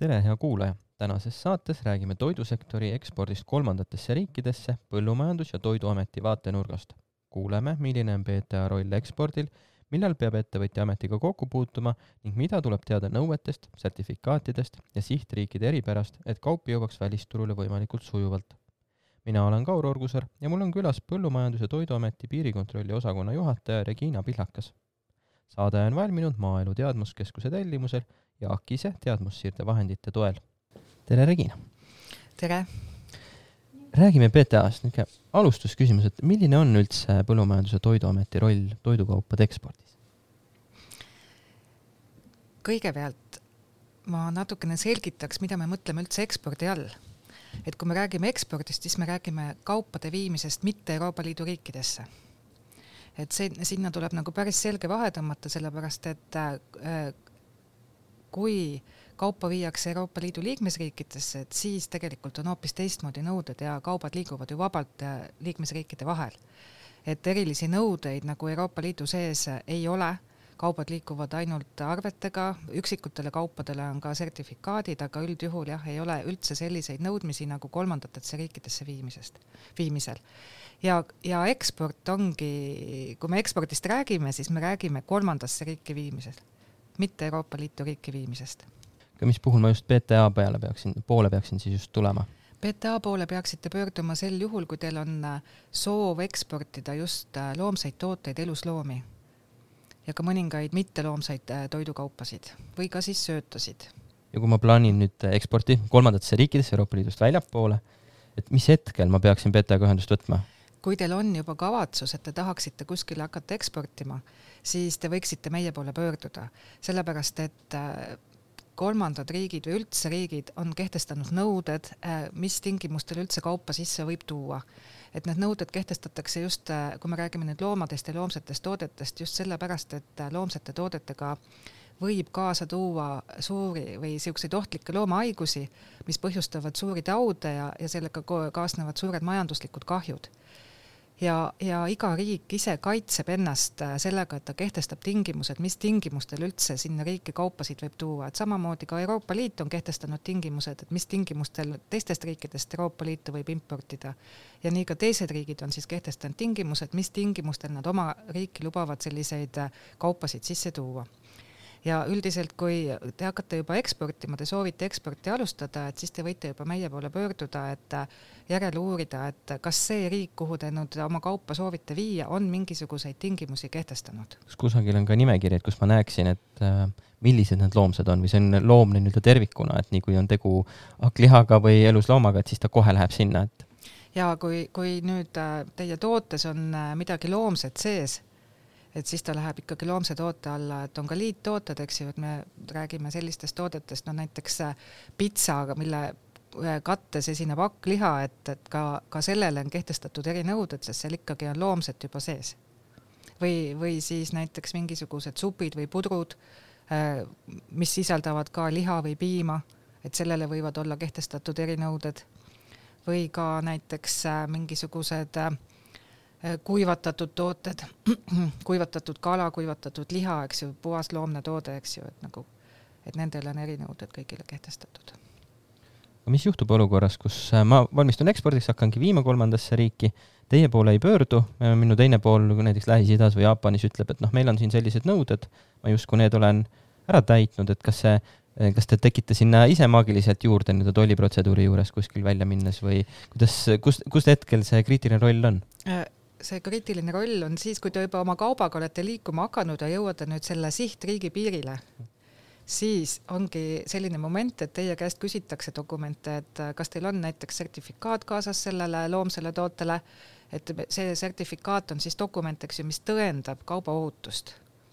Tere, hea kuulaja! Tänases saates räägime toidusektori ekspordist kolmandatesse riikidesse Põllumajandus- ja Toiduameti vaatenurgast. Kuuleme, milline on PTA roll ekspordil, millal peab ettevõtja ametiga kokku puutuma ning mida tuleb teada nõuetest, sertifikaatidest ja sihtriikide eripärast, et kaup jõuaks välisturule võimalikult sujuvalt. Mina olen Kaur Orgusaar ja mul on külas Põllumajandus- ja Toiduameti piirikontrolli osakonna juhataja Regina Pihlakas. Saade on valminud Maaelu Teadmuskeskuse tellimusel ja Akise teadmussiirde vahendite toel. Tere, Regina! Tere! Räägime PTA-st. Alustusküsimus, et milline on üldse Põllumajandus- ja Toiduameti roll toidukaupade ekspordis? Kõigepealt ma natukene selgitaks, mida me mõtleme üldse ekspordi all. Et kui me räägime ekspordist, siis me räägime kaupade viimisest mitte Euroopa Liidu riikidesse. Et sinna tuleb nagu päris selge vahe tõmmata, sellepärast et kui kaupa viiakse Euroopa Liidu liikmesriikidesse, et siis tegelikult on hoopis teistmoodi nõuded ja kaubad liiguvad ju vabalt liikmesriikide vahel. Et erilisi nõudeid nagu Euroopa Liidu sees ei ole, kaubad liikuvad ainult arvetega, üksikutele kaupadele on ka sertifikaadid, aga üldjuhul ei ole üldse selliseid nõudmisi nagu kolmandatesse riikidesse viimisel. Ja eksport ongi, kui me ekspordist räägime, siis me räägime kolmandasse riiki viimisel, mitte Euroopa Liitu riiki viimisest. Mis puhul ma just PTA poole peaksin siis just tulema? PTA poole peaksite pöörduma sel juhul, kui teil on soov eksportida just loomseid tooteid, elusloomi ja ka mõningaid mitteloomseid toidukaupasid või ka siis söötasid. Ja kui ma plaanin nüüd eksporti kolmandatesse riikidesse Euroopa Liidust väljapoole, et mis hetkel ma peaksin PTA-ga ühendust võtma? Kui teil on juba kavatsus, et te tahaksite kuskile hakata eksportima, siis te võiksite meie poole pöörduda, sellepärast et kolmandad riigid või üldse riigid on kehtestanud nõuded, mis tingimustel üldse kaupa sisse võib tuua. Et need nõuded kehtestatakse just, kui me räägime nüüd loomadest ja loomsetest toodetest, just sellepärast, et loomsete toodetega võib kaasa tuua suuri või siukseid ohtlikke loomahaigusi, mis põhjustavad suuri taude ja sellega kaasnevad suured majanduslikud kahjud. Ja iga riik ise kaitseb ennast sellega, et ta kehtestab tingimused, mis tingimustel üldse sinna riiki kaupasid võib tuua. Et samamoodi ka Euroopa Liit on kehtestanud tingimused, et mis tingimustel teistest riikidest Euroopa Liitu võib importida. Ja nii ka teised riigid on siis kehtestanud tingimused, mis tingimustel nad oma riiki lubavad selliseid kaupasid sisse tuua. Ja üldiselt, kui te hakkate juba eksportima, te soovite eksporti alustada, et siis te võite juba meie poole pöörduda, et järele uurida, et kas see riik, kuhu te nüüd oma kaupa soovite viia, on mingisuguseid tingimusi kehtestanud. Kusagil on ka nimekirjad, kus ma näeksin, et millised need loomsed on või see on loomne nüüd tervikuna, et nii kui on tegu hakklihaga või elusloomaga, et siis ta kohe läheb sinna. Et... Ja kui nüüd teie tootes on midagi loomset sees, et siis ta läheb ikkagi loomse toote alla, et on ka liittooted, eks ju, et me räägime sellistest toodetest, no näiteks pitsaga, mille kattes esineb hakkliha, et ka sellele on kehtestatud erinõuded, sest seal ikkagi on loomset juba sees. Või siis näiteks mingisugused supid või pudrud, mis sisaldavad ka liha või piima, et sellele võivad olla kehtestatud erinõuded. Või ka näiteks mingisugused kuivatatud tooted, kuivatatud kala, kuivatatud liha, eks ju, puhas loomne toode, eks ju, et nendel on erinõuded kõigile kehtestatud. Mis juhtub olukorras, kus ma valmistun ekspordiks, hakkangi viima kolmandasse riiki, teie poole ei pöördu, minu teine pool näiteks Lähis-Idas või Jaapanis ütleb, et meil on siin sellised nõuded, ma justkui need olen ära täitnud, et kas te tekite sinna ise maagiliselt juurde nüüd tolliprotseduuri juures kuskil välja minnes või kust hetkel see kriitiline roll on? See kriitiline roll on siis, kui te juba oma kaubaga olete liikuma hakanud ja jõuate nüüd selle sihtriigi piirile, siis ongi selline moment, et teie käest küsitakse dokumente, et kas teil on näiteks sertifikaat kaasas sellele loomsele tootele, et see sertifikaat on siis dokument, eks ju, mis tõendab kauba ohutust.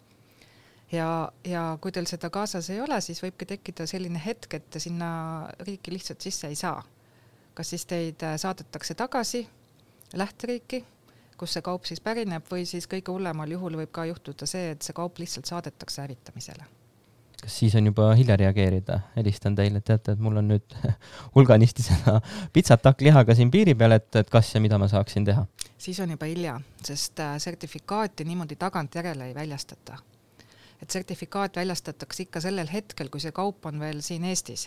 Ja kui teil seda kaasas ei ole, siis võibki tekkida selline hetk, et te sinna riiki lihtsalt sisse ei saa. Kas siis teid saadetakse tagasi lähteriiki, kus see kaup siis pärineb või siis kõige hullemal juhul võib ka juhtuda see, et see kaup lihtsalt saadetakse hävitamisele. Kas siis on juba hilja reageerida? Helistan teile, teate, et mul on nüüd hulganisti seda pitsat hakklihaga siin piiri peal, et kas ja mida ma saaksin teha? Siis on juba hilja, sest sertifikaati niimoodi tagant järele ei väljastata. Et sertifikaat väljastatakse ikka sellel hetkel, kui see kaup on veel siin Eestis.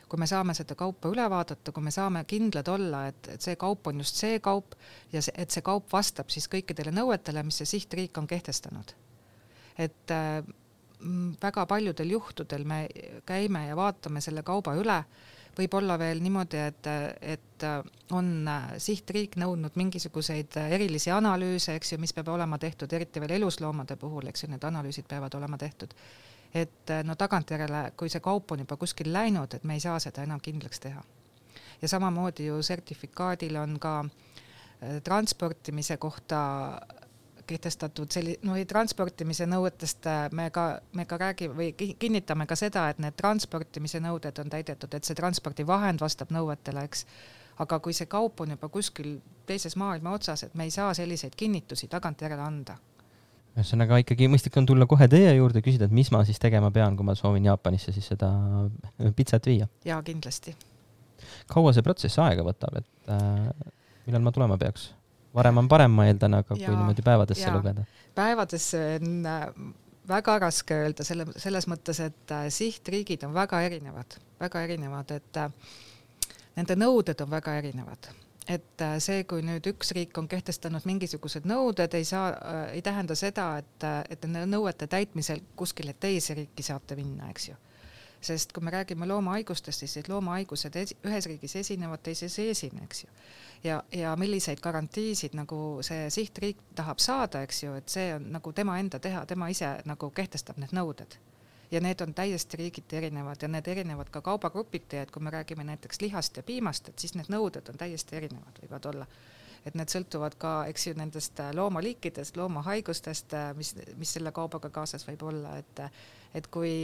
kui me saame seda kaupa üle vaadata, kui me saame kindlad olla, et see kaup on just see kaup ja et see kaup vastab siis kõikidele nõuetele, mis see sihtriik on kehtestanud. Et väga paljudel juhtudel me käime ja vaatame selle kauba üle, võib olla veel niimoodi, et on sihtriik nõudnud mingisuguseid erilisi analüüse, eks ju, mis peab olema tehtud, eriti veel elusloomade puhul, eks ju, need analüüsid peavad olema tehtud. Et no tagantjärele, kui see kaup on juba kuskil läinud, et me ei saa seda enam kindlaks teha. Ja samamoodi ju sertifikaadil on ka transportimise kohta kehtestatud transportimise nõuetest me ka räägime või kinnitame ka seda, et need transportimise nõuded on täidetud, et see transpordivahend vastab nõuetele, eks. Aga kui see kaup on juba kuskil teises maailma otsas, et me ei saa selliseid kinnitusi tagantjärele anda. Ühesõnaga ikkagi mõistlik on tulla kohe teie juurde, küsida, et mis ma siis tegema pean, kui ma soovin Jaapanisse siis seda pitsat viia. Jaa, kindlasti. Kaua see protsess aega võtab, et millal ma tulema peaks? Varem on parem, ma eeldan, aga kui niimoodi päevadesse lugeda. Päevadesse on väga raske öelda selles mõttes, et sihtriigid on väga erinevad, et nende nõuded on väga erinevad. Et see, kui nüüd üks riik on kehtestanud mingisugused nõuded, ei tähenda seda, et nõuete täitmisel kuskile teise riiki saate minna, eks ju. Sest kui me räägime loomahaigustest, siis loomahaigused ühes riigis esinevad, teises ei esine, eks ju. Ja milliseid garantiisid nagu see sihtriik tahab saada, eks ju, et see on nagu tema enda teha, tema ise nagu kehtestab need nõuded. Ja need on täiesti riigiti erinevad ja need erinevad ka kaubagrupiti, et kui me räägime näiteks lihast ja piimast, et siis need nõuded on täiesti erinevad, võivad olla. Et need sõltuvad ka, eks ju, nendest loomaliikidest, loomahaigustest, mis selle kaubaga kaasas võib olla, et kui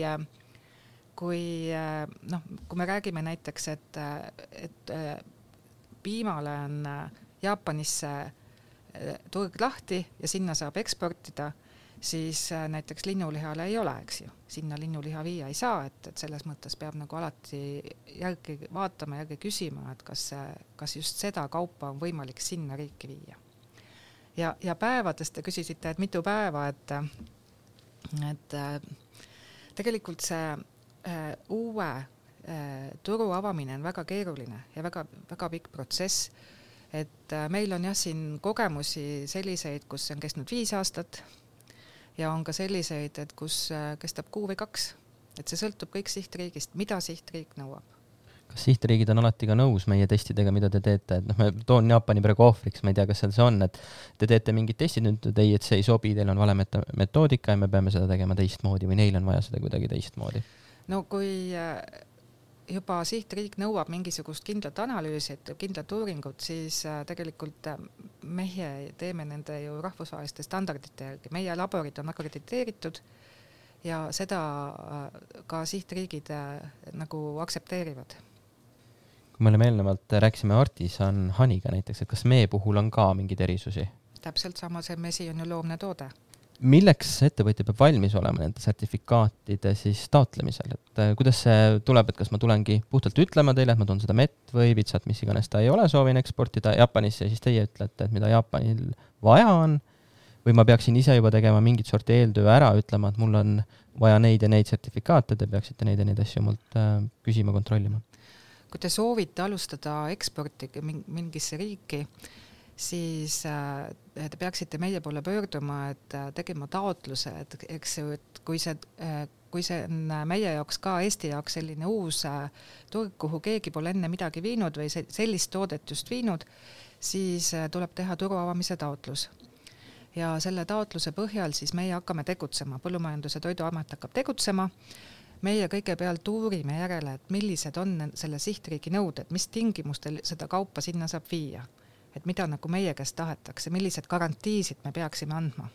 me räägime näiteks, et piimale on Jaapanisse turg lahti ja sinna saab eksportida, siis näiteks linnulihale ei ole, eks ju. Sinna linnuliha viia ei saa, et selles mõttes peab nagu alati järgi vaatama, järgi küsima, et kas just seda kaupa on võimalik sinna riiki viia. Ja päevadest te küsisite, et mitu päeva, et tegelikult see uue turu avamine on väga keeruline ja väga, väga pikk protsess, et meil on siin kogemusi selliseid, kus on kestnud 5 aastat ja on ka selliseid, et kus kestab 6 või 2, et see sõltub kõik sihtriigist, mida sihtriik nõuab. Kas sihtriigid on alati ka nõus meie testidega, mida te teete? Et ma toon Jaapani praegu ohvriks, ma ei tea, kas seal see on, et te teete mingid testid, nüüd et see ei sobi, teil on vale metoodika ja me peame seda tegema teistmoodi või neil on vaja seda kuidagi teistmoodi? No kui juba sihtriik nõuab mingisugust kindlat analüüsi, kindlat uuringut, siis tegelikult meie teeme nende ju rahvusvaheliste standardite järgi. Meie laborid on akrediteeritud ja seda ka sihtriigid nagu aksepteerivad. Kui me oleme eelnevalt rääkisime Artisan Haniga näiteks, et kas mee puhul on ka mingid erisusi? Täpselt sama, see mesi on ju loomne toode. Milleks ettevõtja peab valmis olema nende sertifikaatide siis taotlemisel? Et kuidas see tuleb, et kas ma tulengi puhtalt ütlema teile, et ma toon seda mett või pitsat, mis iganes ta ei ole, soovin eksportida Jaapanisse ja siis teie ütlete, et mida Jaapanil vaja on või ma peaksin ise juba tegema mingit sorti eeltöö ära, ütlema, et mul on vaja neid ja neid sertifikaate, te peaksite neid ja neid asju mult küsima, kontrollima. Kui te soovite alustada eksporti mingisse riiki, siis te peaksite meie poole pöörduma, et tegema taotluse, et kui see on meie jaoks ka Eesti jaoks selline uus turg, kuhu keegi pole enne midagi viinud või sellist toodet just viinud, siis tuleb teha turu avamise taotlus. Ja selle taotluse põhjal siis meie hakkame tegutsema, Põllumajandus- ja Toiduamet hakkab tegutsema. Meie kõigepealt uurime järele, et millised on selle sihtriigi nõuded, mis tingimustel seda kaupa sinna saab viia. Et mida nagu meie käest tahetakse, millised garantiisid me peaksime andma.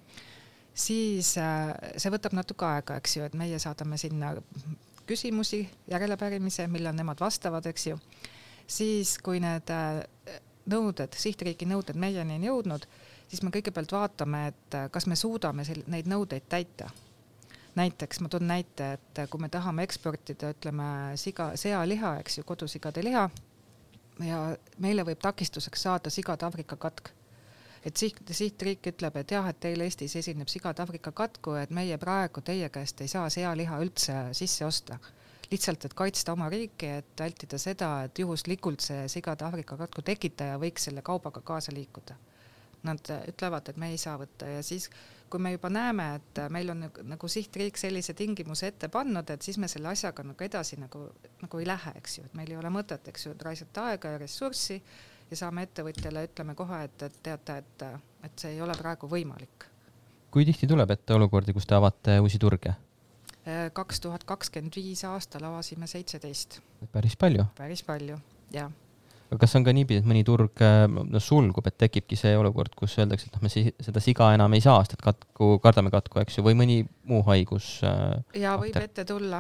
Siis see võtab natuke aega, eks ju, et meie saadame sinna küsimusi, järelepärimise, millal nemad vastavad, eks ju. Siis kui need nõuded, sihtriigi nõuded meieni on jõudnud, siis me kõigepealt vaatame, et kas me suudame neid nõudeid täita. Näiteks ma toon näite, et kui me tahame eksportida, ütleme, sealiha, eks ju, kodusigade liha, ja meile võib takistuseks saada sigade Aafrika katk. Et sihtriik ütleb, et jah, et teil Eestis esineb sigade Aafrika katku, et meie praegu teie käest ei saa sealiha üldse sisse osta. lihtsalt, et kaitsta oma riiki, et vältida seda, et juhuslikult see sigade Aafrika katku tekitaja võiks selle kaubaga kaasa liikuda. Nad ütlevad, et me ei saa võtta ja siis, kui me juba näeme, et meil on nagu sihtriik sellise tingimuse ette pannud, et siis me selle asjaga nagu edasi nagu ei lähe, eks ju, et meil ei ole mõtet, eks ju, et raisata aega ja ressurssi ja saame ettevõtjale, ütleme kohe, et teate, et see ei ole praegu võimalik. Kui tihti tuleb ette olukordi, kus te avate uusi turge? 2025 aastal avasime 17. Päris palju? Päris palju, jah. Aga kas on ka niipidi, et mõni turg sulgub, et tekibki see olukord, kus öeldakse, et me seda siga enam ei saa, sest kardame katku, eks ju, või mõni muu haigus? Ja võib ette tulla.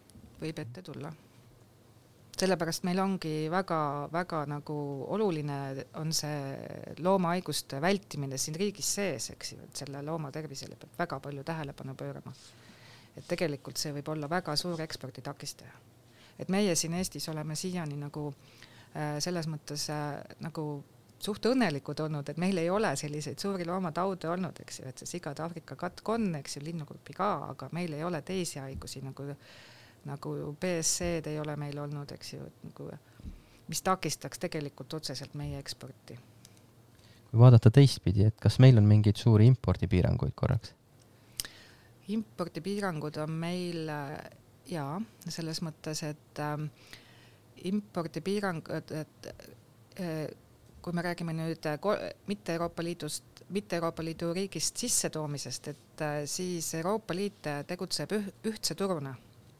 Sellepärast meil ongi väga nagu oluline on see loomahaiguste vältimine siin riigis sees, eks ju, et selle looma tervisele peab väga palju tähelepanu pöörama. Et tegelikult see võib olla väga suur ekspordi takistaja. Et meie siin Eestis oleme siiani nagu selles mõttes nagu suht õnnelikud olnud, et meil ei ole selliseid suuri loomataude olnud, eks ju, et see sigade Aafrika katk on, eks ju, linnugrupi ka, aga meil ei ole teisi haigusi nagu BSC-d ei ole meil olnud, eks ju, nagu, mis takistaks tegelikult otseselt meie eksporti. Kui vaadata teistpidi, et kas meil on mingeid suuri impordipiiranguid korraks? Impordipiirangud on meil selles mõttes, et impordipiirangud, et kui me räägime nüüd mitte Euroopa Liidu riigist sissetoomisest, et siis Euroopa Liit tegutseb ühtse turuna.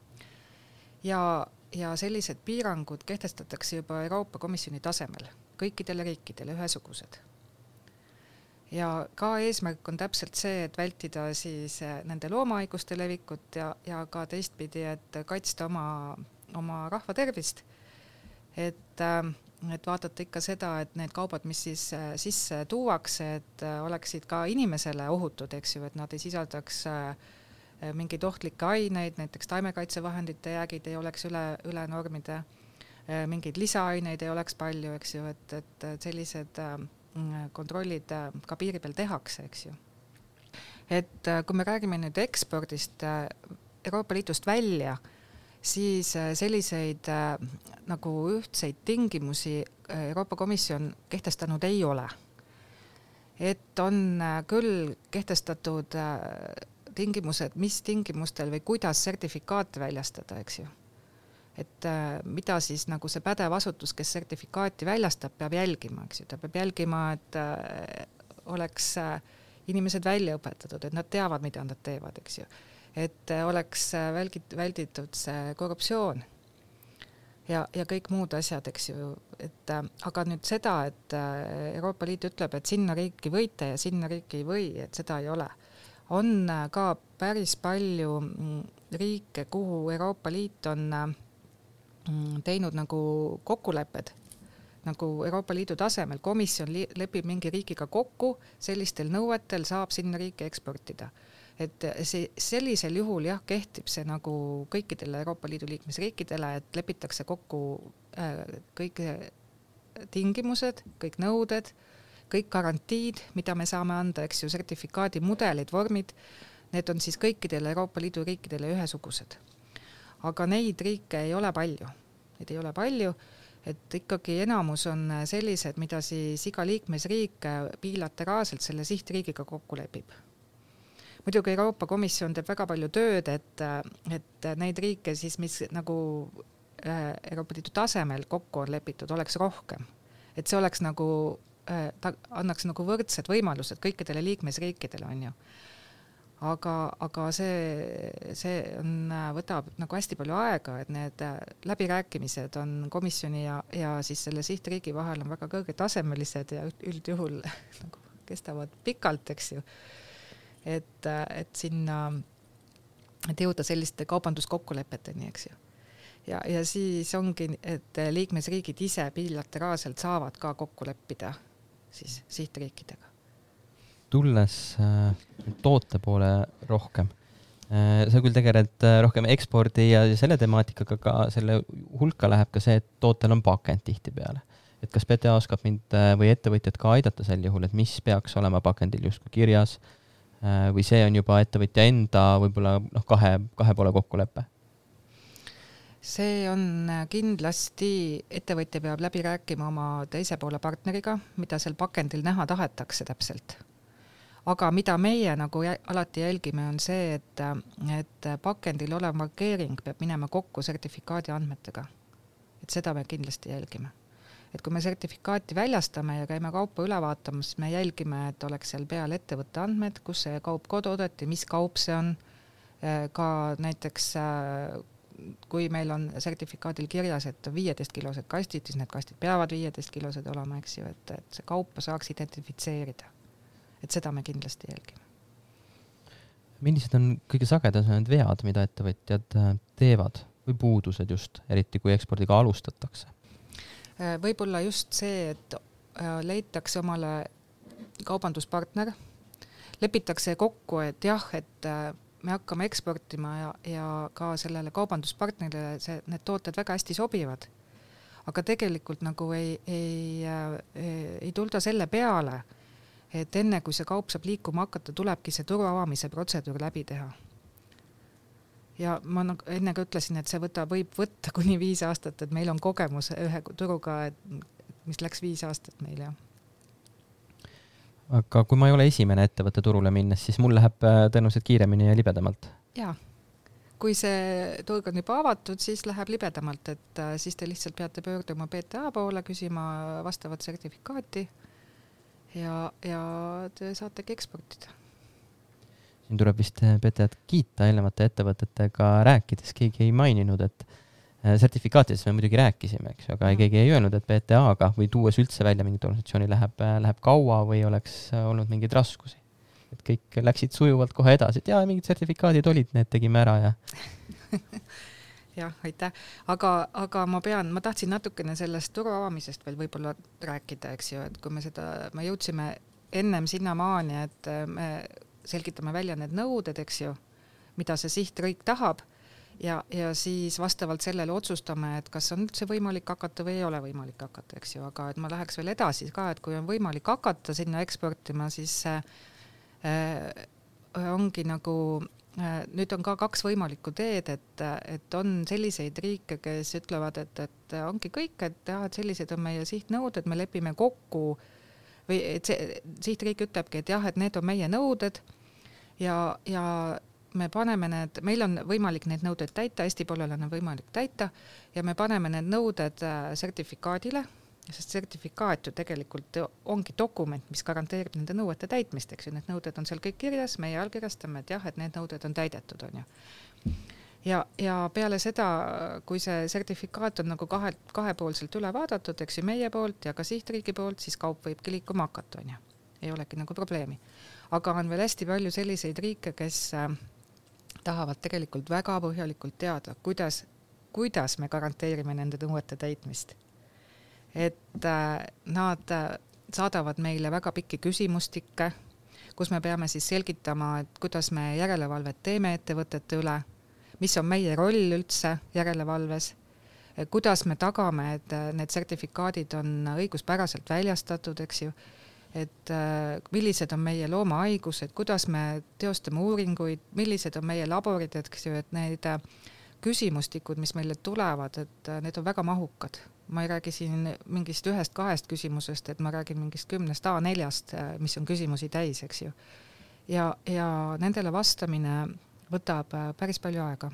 Ja sellised piirangud kehtestatakse juba Euroopa Komisjoni tasemel, kõikidele riikidele ühesugused. Ja ka eesmärk on täpselt see, et vältida siis nende loomahaiguste levikut ja ka teistpidi, et kaitsta oma rahva tervist. Et vaadata ikka seda, et need kaubad, mis siis sisse tuuakse, et oleksid ka inimesele ohutud, eks ju, et nad ei sisaldaks mingeid ohtlikke aineid, näiteks taimekaitsevahendite jäägid ei oleks üle normide, mingeid lisaaineid ei oleks palju, eks ju, et sellised kontrollid ka piiri peal tehakse, eks ju. Et kui me räägime nüüd ekspordist Euroopa Liidust välja, siis selliseid nagu ühtseid tingimusi Euroopa Komisjon kehtestanud ei ole. Et on küll kehtestatud tingimused, mis tingimustel või kuidas sertifikaate väljastada, eks ju. Et mida siis nagu see pädev asutus, kes sertifikaati väljastab, peab jälgima, eks ju. Ta peab jälgima, et oleks inimesed välja õpetatud, et nad teavad, mida nad teevad, eks ju. Et oleks välditud see korruptsioon ja kõik muud asjad, eks ju. Et, aga nüüd seda, et Euroopa Liit ütleb, et sinna riiki võite ja sinna riiki ei või, et seda ei ole. On ka päris palju riike, kuhu Euroopa Liit on teinud nagu kokkulepped, nagu Euroopa Liidu tasemel. Komisjon lepib mingi riigiga kokku, sellistel nõuetel saab sinna riiki eksportida. Et sellisel juhul kehtib see nagu kõikidele Euroopa Liidu liikmesriikidele, et lepitakse kokku kõik tingimused, kõik nõuded, kõik garantiid, mida me saame anda, eks ju, sertifikaadi mudelid, vormid, need on siis kõikidele Euroopa Liidu riikidele ühesugused. Aga neid riike ei ole palju. Neid ei ole palju, et ikkagi enamus on sellised, mida siis iga liikmesriik bilateraalselt selle sihtriigiga kokku lepib. Muidugi Euroopa Komisjon teeb väga palju tööd, et neid riike siis, mis nagu Euroopa Liidu tasemel kokku on lepitud, oleks rohkem. Et see oleks nagu, ta annaks nagu võrdsed võimalused kõikidele liikmesriikidele, on ju. Aga see on, võtab nagu hästi palju aega, et need läbirääkimised on komisjoni ja siis selle sihtriigi vahel on väga kõrgetasemelised ja üldjuhul nagu kestavad pikalt, eks ju. Et sinna et jõuda selliste kaubanduskokkulepeteni, eks ju. Ja siis ongi, et liikmesriigid ise bilateraalselt saavad ka kokku leppida siis sihtriikidega. Tulles toote poole rohkem, sa küll tegeled rohkem ekspordi ja selle temaatikaga, ka selle hulka läheb ka see, et tootel on pakend tihti peale. Et kas PTA oskab mind või ettevõtjad ka aidata sel juhul, et mis peaks olema pakendil justkui kirjas või see on juba ettevõtja enda võib-olla kahe poole kokkuleppe? see on kindlasti, ettevõtja peab läbi rääkima oma teise poole partneriga, mida seal pakendil näha tahetakse täpselt. Aga mida meie nagu alati jälgime, on see, et pakendil olev markeering peab minema kokku sertifikaadi andmetega. Et seda me kindlasti jälgime. Et kui me sertifikaati väljastame ja käime kaupa üle vaatamas, me jälgime, et oleks seal peal ettevõtte andmed, kus see kaup koduodati, mis kaup see on, ka näiteks kui meil on sertifikaadil kirjas, et 15-kilosed kastid, siis need kastid peavad 15-kilosed olema, eks ju, et see kaupa saaks identifitseerida. Et seda me kindlasti jälgime. Millised on kõige sagedasemad vead, mida ettevõtjad teevad või puudused just, eriti kui ekspordiga alustatakse? Võib-olla just see, et leitakse omale kaubanduspartner, lepitakse kokku, et jah, et me hakkame eksportima ja ka sellele kaubanduspartnerile need tooted väga hästi sobivad. Aga tegelikult nagu ei tulda selle peale, et enne kui see kaup saab liikuma hakata, tulebki see turu avamise protseduur läbi teha. Ja ma enne ka ütlesin, et see võib võtta kuni 5 aastat, et meil on kogemus ühe turuga, mis läks 5 aastat meil, jah. Aga kui ma ei ole esimene ettevõtte turule minnes, siis mul läheb tõenäoliselt kiiremini ja libedamalt. Jaa. Kui see turg on juba avatud, siis läheb libedamalt, et siis te lihtsalt peate pöörduma PTA poole, küsima vastavat sertifikaati ja te saategi eksportida. Siin tuleb vist PTA-d kiita eelnevate ettevõtetega rääkides. Keegi ei maininud, et sertifikaatides me muidugi rääkisime, eks, aga keegi ei öelnud, et PTA-ga või tuues üldse välja mingit organisatsiooni läheb kaua või oleks olnud mingeid raskusi. Et kõik läksid sujuvalt kohe edasi, et mingid sertifikaadid olid, need tegime ära ja... Jah, aitäh. Aga ma tahtsin natukene sellest turu avamisest veel võib-olla rääkida, eks ju, et kui me jõudsime ennem sinnamaani, et me selgitame välja need nõuded, eks ju, mida see sihtriik tahab, ja siis vastavalt sellele otsustame, et kas on üldse võimalik hakata või ei ole võimalik hakata, eks ju, aga et ma läheks veel edasi ka, et kui on võimalik hakata sinna eksportima, siis ongi nagu, nüüd on ka 2 võimalikku teed, et on selliseid riike, kes ütlevad, et ongi kõik, et sellised on meie sihtnõuded, me lepime kokku, või et see sihtriik ütlebki, et jah, et need on meie nõuded ja me paneme meil on võimalik need nõuded täita, Eesti poolel on võimalik täita ja me paneme need nõuded sertifikaadile, sest sertifikaat ju tegelikult ongi dokument, mis garanteerib nende nõuete täitmist, eks ju, need nõuded on seal kõik kirjas, meie allkirjastame, et jah, et need nõuded on täidetud, on ju. Ja peale seda, kui see sertifikaat on nagu kahepoolselt üle vaadatud, eks ju, meie poolt ja ka sihtriigi poolt, siis kaup võibki liikuma hakata, on ju. Ei olegi nagu probleemi. Aga on veel hästi palju selliseid riike, kes tahavad tegelikult väga põhjalikult teada, kuidas me garanteerime nende nõuete täitmist. Et nad saadavad meile väga pikki küsimustikke, kus me peame siis selgitama, et kuidas me järelevalvet teeme ettevõtete üle, mis on meie roll üldse järelevalves, kuidas me tagame, et need sertifikaadid on õiguspäraselt väljastatud, eks ju, et millised on meie loomahaigused, kuidas me teostame uuringuid, millised on meie laborid, eks ju, et need küsimustikud, mis meile tulevad, et need on väga mahukad. Ma ei räägi siin mingist 1-2 küsimusest, et ma räägin mingist 10 A4-st, mis on küsimusi täis, eks ju. Ja nendele vastamine võtab päris palju aega.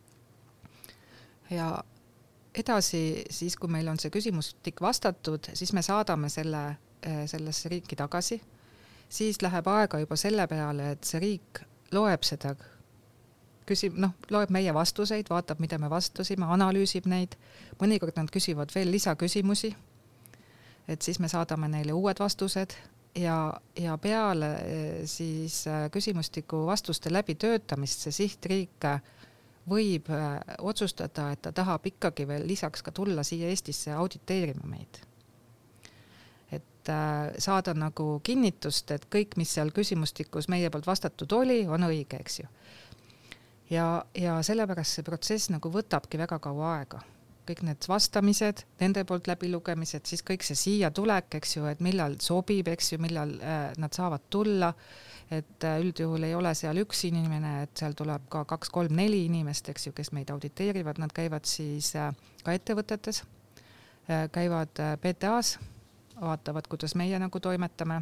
Ja edasi, siis kui meil on see küsimustik vastatud, siis me saadame sellesse riiki tagasi, siis läheb aega juba selle peale, et see riik loeb seda, loeb meie vastuseid, vaatab, mida me vastusime, analüüsib neid, mõnikord nad küsivad veel lisaküsimusi, et siis me saadame neile uued vastused ja peale siis küsimustiku vastuste läbi töötamist see sihtriik võib otsustada, et ta tahab ikkagi veel lisaks ka tulla siia Eestisse auditeerima meid. Et saada nagu kinnitust, et kõik, mis seal küsimustikus meie poolt vastatud oli, on õige, eks ju. Ja sellepärast see protsess nagu võtabki väga kaua aega. kõik need vastamised, nende poolt läbilugemised, siis kõik see siia tulek, eks ju, et millal sobib, eks ju, millal nad saavad tulla, et üldjuhul ei ole seal üks inimene, et seal tuleb ka 2, 3, 4 inimest, eks ju, kes meid auditeerivad, nad käivad siis ka ettevõtetes, käivad PTA-s, vaatavad, kuidas meie nagu toimetame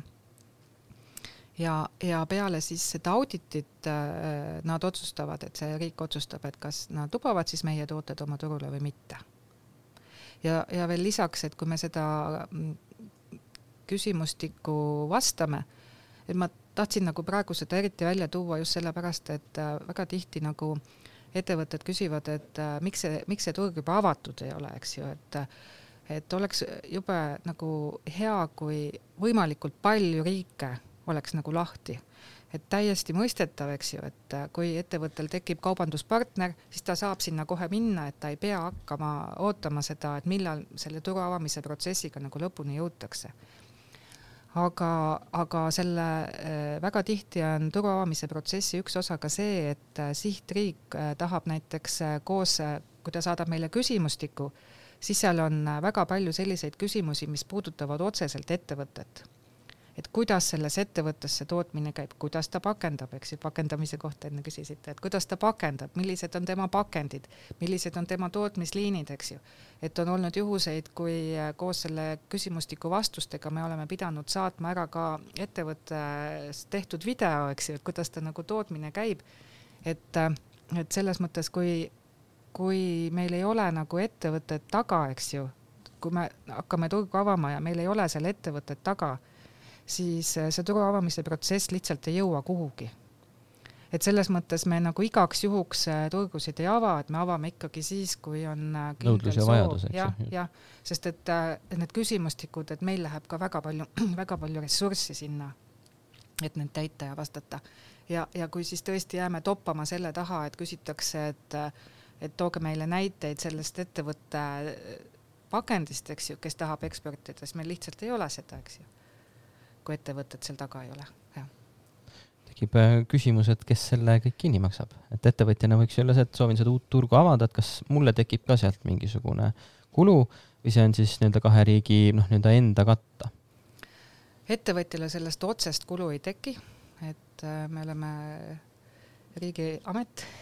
ja peale siis seda auditit nad otsustavad, et see riik otsustab, et kas nad lubavad siis meie tooted oma turule või mitte. Ja veel lisaks, et kui me seda küsimustikku vastame, et ma tahtsin nagu praegu seda eriti välja tuua just sellepärast, et väga tihti nagu ettevõtted küsivad, et miks see turg juba avatud ei ole, eks ju, et oleks jube nagu hea, kui võimalikult palju riike oleks nagu lahti. Et täiesti mõistetav, eks ju, et kui ettevõttel tekib kaubanduspartner, siis ta saab sinna kohe minna, et ta ei pea hakkama ootama seda, et millal selle turu avamise protsessiga nagu lõpuni jõutakse. Aga selle väga tihti on turu avamise protsessi üks osa ka see, et sihtriik tahab näiteks koos, kui ta saadab meile küsimustiku, siis seal on väga palju selliseid küsimusi, mis puudutavad otseselt ettevõtet. Et kuidas selles ettevõttes see tootmine käib, kuidas ta pakendab, eks ju, pakendamise kohta enne küsisite, et kuidas ta pakendab, millised on tema pakendid, millised on tema tootmisliinid, eks ju. Et on olnud juhuseid, kui koos selle küsimustiku vastustega me oleme pidanud saatma ära ka ettevõttes tehtud video, eks ju, et kuidas ta nagu tootmine käib. Et selles mõttes, kui meil ei ole nagu ettevõtet taga, eks ju, kui me hakkame turgu avama ja meil ei ole seal ettevõtet taga, siis see turu avamise protsess lihtsalt ei jõua kuhugi. Et selles mõttes me nagu igaks juhuks turgusid ei ava, et me avame ikkagi siis, kui on nõudlus ja vajadus. Ja, sest et need küsimustikud, et meil läheb ka väga palju ressurssi sinna, et need täita ja vastata. Ja kui siis tõesti jääme toppama selle taha, et küsitakse, et tooge meile näiteid sellest ettevõtte pakendist, eks ju, kes tahab eksportida, siis meil lihtsalt ei ole seda, eks ju, kui ettevõtted seal taga ei ole. Ja. Tekib küsimus, et kes selle kõik kinni maksab. Et ettevõtjana võiks olla see, et soovin seda uut turgu avada, et kas mulle tekib ka sealt mingisugune kulu või see on siis kahe riigi enda katta? Ettevõtjale sellest otsest kulu ei teki, et me oleme riigiamet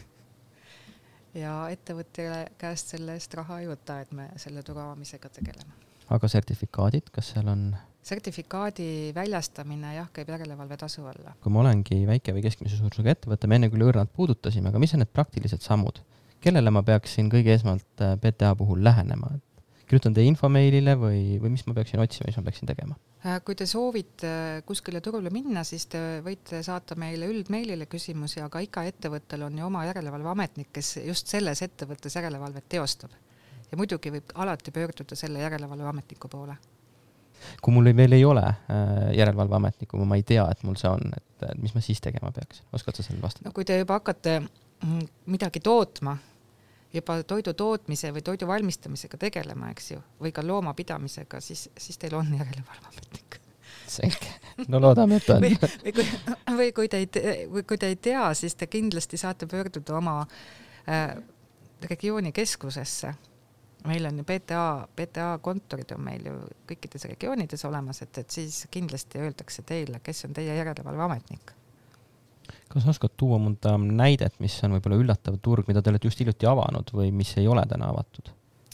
ja ettevõtjale käest selle eest raha ei võta, et me selle turu avamisega tegeleme. Aga sertifikaadid, kas seal on? Sertifikaadi väljastamine käib järelevalvetasu alla. Kui ma olengi väike või keskmise suurusega ettevõte, me enne küll õrnalt puudutasime, aga mis on need praktilised sammud? Kellele ma peaksin kõige esmalt PTA puhul lähenema? Kirjutan teie infomeilile või mis ma peaksin otsima, mis ma peaksin tegema? Kui te soovite kuskile turule minna, siis te võite saata meile üldmeilile küsimusi, aga iga ettevõttel on ju oma järelevalveametnik, kes just selles ettevõttes järelevalvet teostab. Ja muidugi võib alati pöörduda selle järelevalveametniku poole. Kui mul veel ei ole järelevalveametniku, ma ei tea, et mul see on, et mis ma siis tegema peaks? Oskad sa selle vastada? No, kui te juba hakkate midagi tootma, juba toidu tootmise või toidu valmistamisega tegelema, eks ju, või ka loomapidamisega, siis teil on järelevalveametnik. Selge. No loodame, et on. või kui te ei tea, siis te kindlasti saate pöörduda oma regiooni keskusesse. Meil on ju PTA kontorid on meil ju kõikides regioonides olemas, et siis kindlasti öeldakse teile, kes on teie järelevalveametnik. Kas oskad tuua mõnda näidet, mis on võib-olla üllatav turg, mida te olete just hiljuti avanud või mis ei ole täna avatud?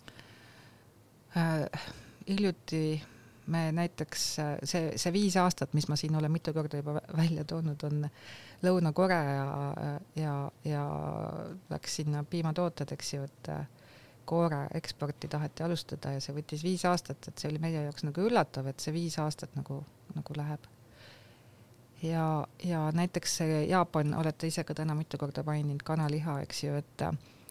Hiljuti me näiteks see 5 aastat, mis ma siin olen mitu korda juba välja toonud, on Lõuna-Korea ja läks sinna piimatooted, eks ju, et koore eksporti taheti alustada ja see võttis 5 aastat, et see oli meie jaoks nagu üllatav, et see 5 aastat nagu läheb. Ja näiteks Jaapan, olete ise ka täna mitu korda maininud kanaliha, eks ju, et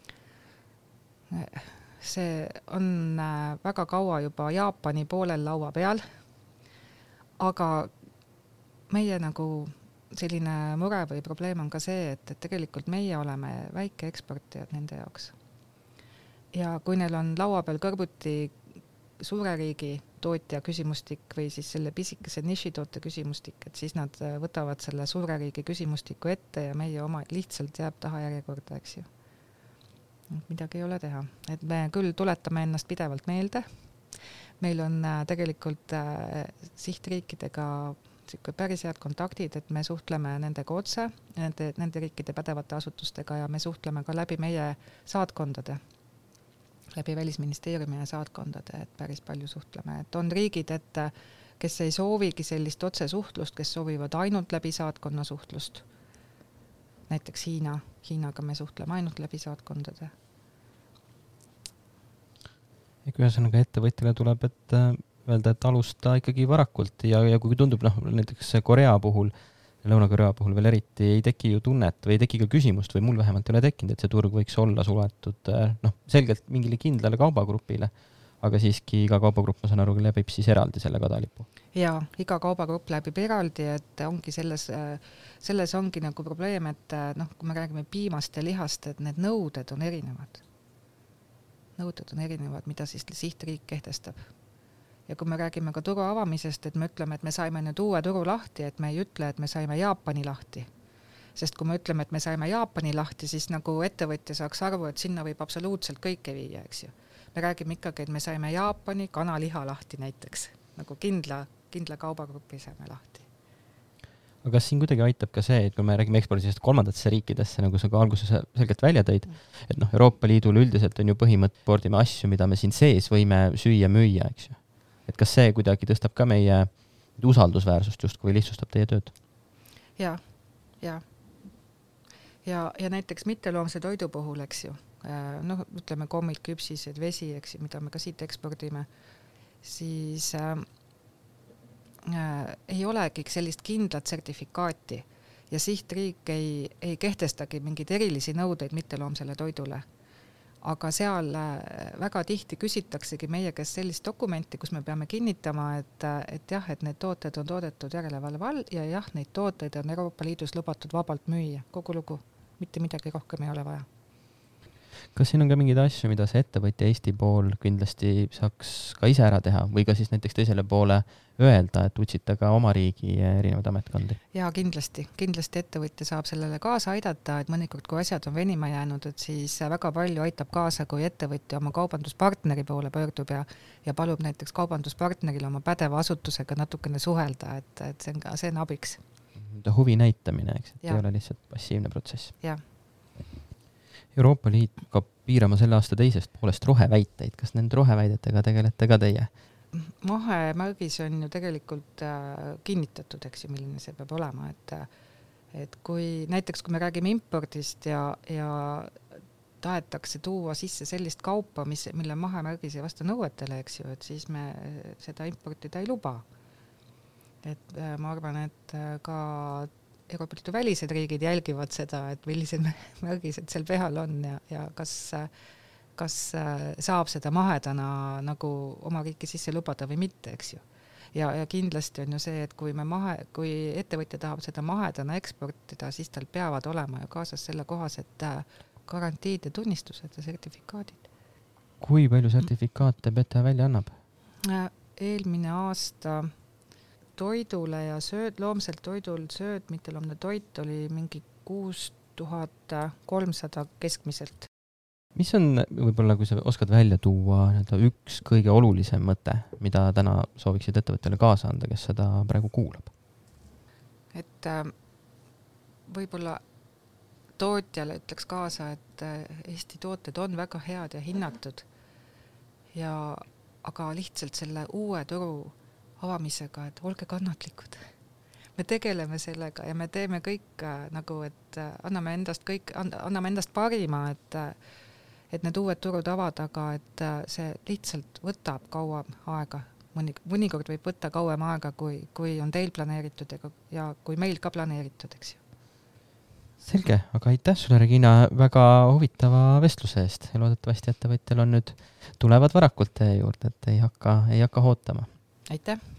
see on väga kaua juba Jaapani poolel laua peal, aga meie nagu selline mure või probleem on ka see, et tegelikult meie oleme väike eksportijad nende jaoks. Ja kui neil on laua peal kõrvuti suure riigi tootja küsimustik või siis selle pisikese nišitoote küsimustik, et siis nad võtavad selle suure riigi küsimustiku ette ja meie oma lihtsalt jääb taha järjekorda, eks ju. midagi ei ole teha. Et me küll tuletame ennast pidevalt meelde. Meil on tegelikult sihtriikidega päris head kontaktid, et me suhtleme nendega otse, nende riikide pädevate asutustega ja me suhtleme ka läbi meie saatkondade, läbi Välisministeeriumi ja saatkondade, et päris palju suhtleme. Et on riigid, et kes ei soovigi sellist otsesuhtlust, kes soovivad ainult läbi saatkonna suhtlust. Näiteks Hiinaga me suhtleme ainult läbi saatkondade. Ühesõnaga ettevõtjale tuleb öelda, et alusta ikkagi varakult ja kui tundub, näiteks Korea puhul, Lõuna-Korea puhul veel eriti ei teki ju tunnet või ei teki ka küsimust või mul vähemalt ei ole tekkinud, et see turg võiks olla suletud selgelt mingile kindlale kaubagrupile, aga siiski iga kaubagrupp, ma saan aru, läbib siis eraldi selle kadalipu. Jaa, iga kaubagrupp läbib eraldi, et ongi selles ongi nagu probleem, et kui me räägime piimast ja lihast, et need nõuded on erinevad. Nõuded on erinevad, mida siis sihtriik kehtestab. Ja kui me räägime ka turu avamisest, et me ütleme, et me saime nüüd uue turu lahti, et me ei ütle, et me saime Jaapani lahti. Sest kui me ütleme, et me saime Jaapani lahti, siis nagu ettevõtja saaks aru, et sinna võib absoluutselt kõike viia, eks ju. Me räägime ikkagi, et me saime Jaapani kanaliha lahti näiteks. Nagu kindla kaubagrupi saime lahti. Aga kas siin kuidagi aitab ka see, et kui me räägime ekspordisest kolmandatesse riikidesse, nagu sa ka alguses selgelt välja tõid, et Euroopa Liidul üldiselt on ju põhimõttepordime asju, mida me siin sees võime süüa müüa, eks ju. Et kas see kuidagi tõstab ka meie usaldusväärsust just, kui lihtsustab teie tööd? Ja näiteks mitteloomse toidu puhul, eks ju, ütleme kommid, küpsised, vesi, eks ju, mida me ka siit ekspordime, siis ei olegi sellist kindlat sertifikaati ja sihtriik ei kehtestagi mingeid erilisi nõudeid mitteloomsele toidule. Aga seal väga tihti küsitaksegi meie käest sellist dokumenti, kus me peame kinnitama, et need tooted on toodetud järelevalve all ja jah, neid tooteid on Euroopa Liidus lubatud vabalt müüa. Kogu lugu. Mitte midagi rohkem ei ole vaja. Kas siin on ka mingeid asju, mida see ettevõtja Eesti pool kindlasti saaks ka ise ära teha või ka siis näiteks teisele poole öelda, et utsita ka oma riigi erinevad ametkondi? Jaa, kindlasti ettevõtja saab sellele kaasa aidata, et mõnikord, kui asjad on venima jäänud, et siis väga palju aitab kaasa, kui ettevõtja oma kaubanduspartneri poole pöördub ja palub näiteks kaubanduspartneril oma pädeva asutusega natukene suhelda, et see on abiks. Huvi näitamine, eks, et ei ole lihtsalt passiivne protsess. Jah. Euroopa Liit ka piirama selle aasta teisest poolest roheväiteid. Kas nende roheväidetega tegelete ka teie? Mahemärgis on ju tegelikult kinnitatud, eks ju, milline see peab olema, et kui näiteks kui me räägime impordist ja tahetakse tuua sisse sellist kaupa, mille mahemärgis ei vasta nõuetele, eks ju, et siis me seda importida ei luba. Et ma arvan, et ka Euroopa Liidu välised riigid jälgivad seda, et millised märgised seal pehal on ja kas saab seda mahedana nagu oma riiki sisse lubada või mitte, eks ju. Ja kindlasti on ju see, et kui ettevõtja tahab seda mahedana eksportida, siis tal peavad olema ju kaasas selle kohased garantiid ja tunnistused ja sertifikaadid. Kui palju sertifikaate BTA välja annab? Eelmine aasta toidule ja loomselt toidul mitteloomne toit oli mingi 6300 keskmiselt. Mis on võib-olla, kui sa oskad välja tuua üks kõige olulisem mõte, mida täna sooviksid ettevõttele kaasa anda, kes seda praegu kuulab? Et võib-olla tootjale ütleks kaasa, et Eesti tooted on väga head ja hinnatud, aga lihtsalt selle uue turu avamisega, et olge kannatlikud. Me tegeleme sellega ja me teeme kõik et anname endast parima, et need uued turud avada, aga et see lihtsalt võtab kauem aega. Mõnikord võib võtta kauem aega, kui on teil planeeritud ja kui meil ka planeeritud, eks ju. Selge, aga aitäh sulle, Regina, väga huvitava vestluse eest. Ja loodetavasti ettevõtjal on nüüd tulevad varakult teie juurde, et ei hakka ootama. Aitäh!